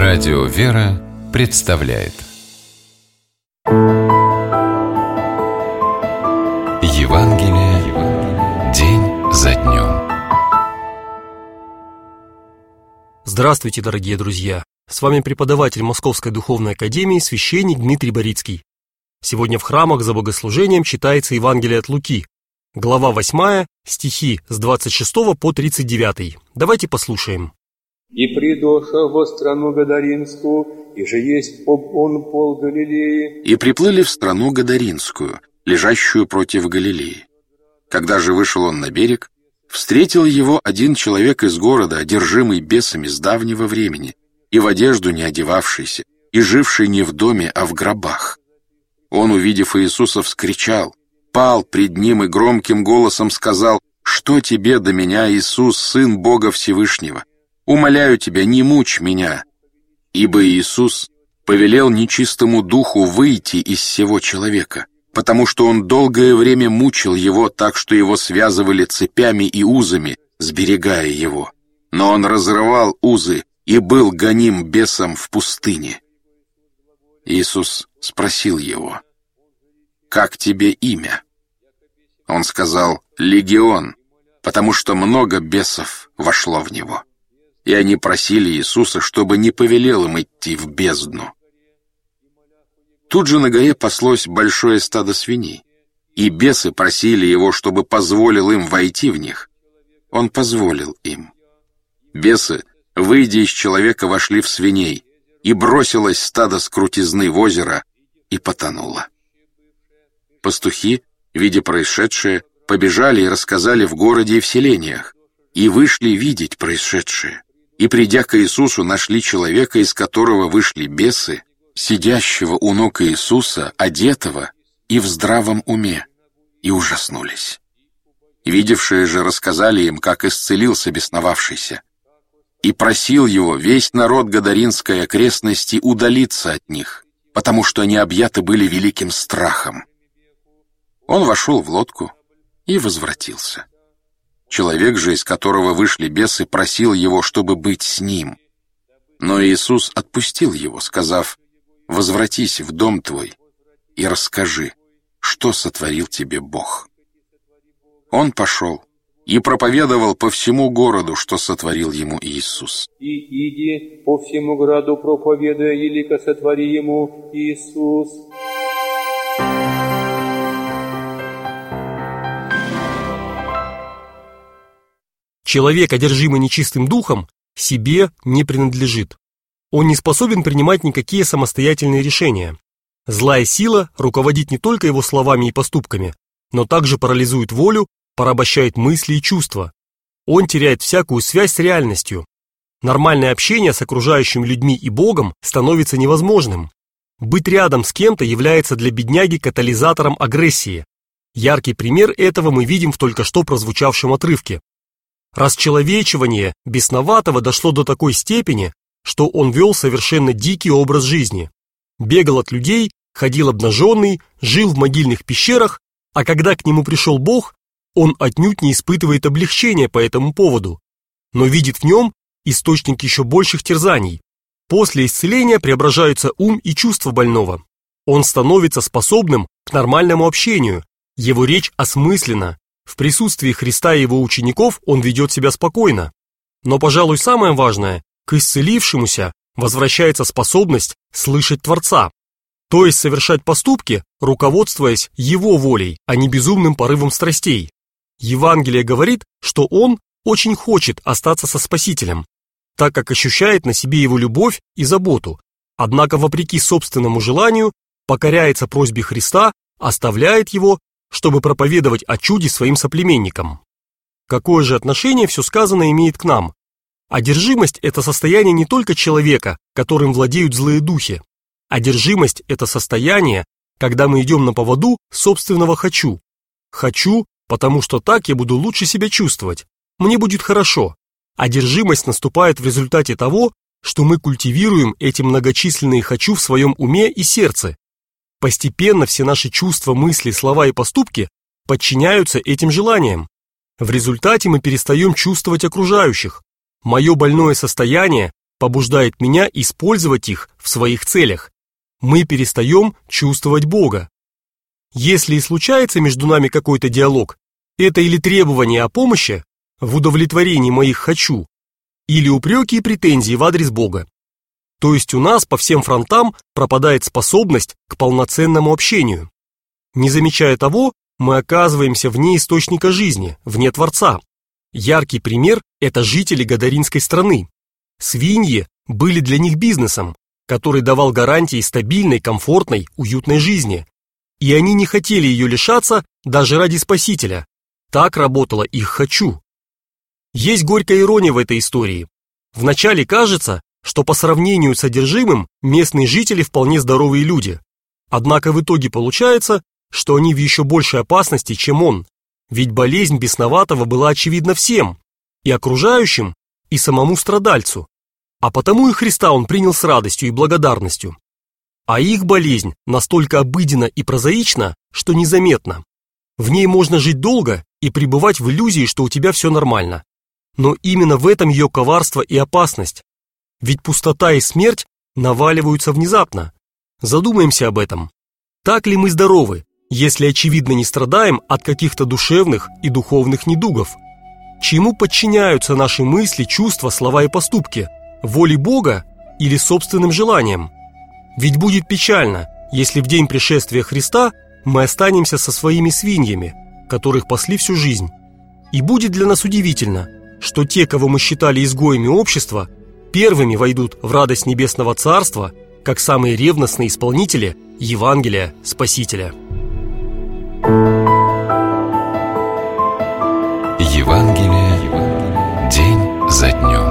Радио «Вера» представляет Евангелие день за днем. Здравствуйте, дорогие друзья! С вами преподаватель Московской Духовной Академии, священник Дмитрий Борицкий. Сегодня в храмах за богослужением читается Евангелие от Луки, глава 8, стихи с 26 по 39. Давайте послушаем. «И придоша во страну Гадаринскую, и же есть он пол Галилеи». И приплыли в страну Гадаринскую, лежащую против Галилеи. Когда же вышел он на берег, встретил его один человек из города, одержимый бесами с давнего времени, и в одежду не одевавшийся, и живший не в доме, а в гробах. Он, увидев Иисуса, вскричал, пал пред ним и громким голосом сказал: «Что тебе до меня, Иисус, Сын Бога Всевышнего? Умоляю тебя, не мучь меня». Ибо Иисус повелел нечистому духу выйти из сего человека, потому что он долгое время мучил его так, что его связывали цепями и узами, сберегая его. Но он разрывал узы и был гоним бесом в пустыне. Иисус спросил его: «Как тебе имя?» Он сказал: «Легион», потому что много бесов вошло в него. И они просили Иисуса, чтобы не повелел им идти в бездну. Тут же на горе паслось большое стадо свиней, и бесы просили его, чтобы позволил им войти в них. Он позволил им. Бесы, выйдя из человека, вошли в свиней, и бросилось стадо с крутизны в озеро, и потонуло. Пастухи, видя происшедшее, побежали и рассказали в городе и в селениях, и вышли видеть происшедшее. И, придя к Иисусу, нашли человека, из которого вышли бесы, сидящего у ног Иисуса, одетого и в здравом уме, и ужаснулись. Видевшие же рассказали им, как исцелился бесновавшийся. И просил его весь народ Гадаринской окрестности удалиться от них, потому что они объяты были великим страхом. Он вошел в лодку и возвратился. Человек же, из которого вышли бесы, просил его, чтобы быть с ним. Но Иисус отпустил его, сказав: «Возвратись в дом твой и расскажи, что сотворил тебе Бог». Он пошел и проповедовал по всему городу, что сотворил ему Иисус. «И иди по всему городу, проповедуя, елико сотвори ему Иисус». Человек, одержимый нечистым духом, себе не принадлежит. Он не способен принимать никакие самостоятельные решения. Злая сила руководит не только его словами и поступками, но также парализует волю, порабощает мысли и чувства. Он теряет всякую связь с реальностью. Нормальное общение с окружающими людьми и Богом становится невозможным. Быть рядом с кем-то является для бедняги катализатором агрессии. Яркий пример этого мы видим в только что прозвучавшем отрывке. Расчеловечивание бесноватого дошло до такой степени, что он вел совершенно дикий образ жизни. Бегал от людей, ходил обнаженный, жил в могильных пещерах, а когда к нему пришел Бог, он отнюдь не испытывает облегчения по этому поводу, но видит в нем источник еще больших терзаний. После исцеления преображаются ум и чувства больного. Он становится способным к нормальному общению, его речь осмысленна. В присутствии Христа и его учеников он ведет себя спокойно. Но, пожалуй, самое важное, к исцелившемуся возвращается способность слышать Творца, то есть совершать поступки, руководствуясь его волей, а не безумным порывом страстей. Евангелие говорит, что он очень хочет остаться со Спасителем, так как ощущает на себе его любовь и заботу, однако, вопреки собственному желанию, покоряется просьбе Христа, оставляет его, чтобы проповедовать о чуде своим соплеменникам. Какое же отношение все сказанное имеет к нам? Одержимость – это состояние не только человека, которым владеют злые духи. Одержимость – это состояние, когда мы идем на поводу собственного «хочу». Хочу, потому что так я буду лучше себя чувствовать, мне будет хорошо. Одержимость наступает в результате того, что мы культивируем эти многочисленные «хочу» в своем уме и сердце. Постепенно все наши чувства, мысли, слова и поступки подчиняются этим желаниям. В результате мы перестаем чувствовать окружающих. Мое больное состояние побуждает меня использовать их в своих целях. Мы перестаем чувствовать Бога. Если и случается между нами какой-то диалог, это или требование о помощи в удовлетворении моих «хочу», или упреки и претензии в адрес Бога. То есть у нас по всем фронтам пропадает способность к полноценному общению. Не замечая того, мы оказываемся вне источника жизни, вне Творца. Яркий пример – это жители Гадаринской страны. Свиньи были для них бизнесом, который давал гарантии стабильной, комфортной, уютной жизни. И они не хотели ее лишаться даже ради Спасителя. Так работало их «хочу». Есть горькая ирония в этой истории. Вначале кажется, что по сравнению с содержимым местные жители вполне здоровые люди. Однако в итоге получается, что они в еще большей опасности, чем он. Ведь болезнь бесноватого была очевидна всем, и окружающим, и самому страдальцу. А потому и Христа он принял с радостью и благодарностью. А их болезнь настолько обыденна и прозаична, что незаметна. В ней можно жить долго и пребывать в иллюзии, что у тебя все нормально. Но именно в этом ее коварство и опасность. Ведь пустота и смерть наваливаются внезапно. Задумаемся об этом. Так ли мы здоровы, если очевидно не страдаем от каких-то душевных и духовных недугов? Чему подчиняются наши мысли, чувства, слова и поступки? Воле Бога или собственным желаниям? Ведь будет печально, если в день пришествия Христа мы останемся со своими свиньями, которых пасли всю жизнь. И будет для нас удивительно, что те, кого мы считали изгоями общества, первыми войдут в радость Небесного Царства, как самые ревностные исполнители Евангелия Спасителя. Евангелие день за днем.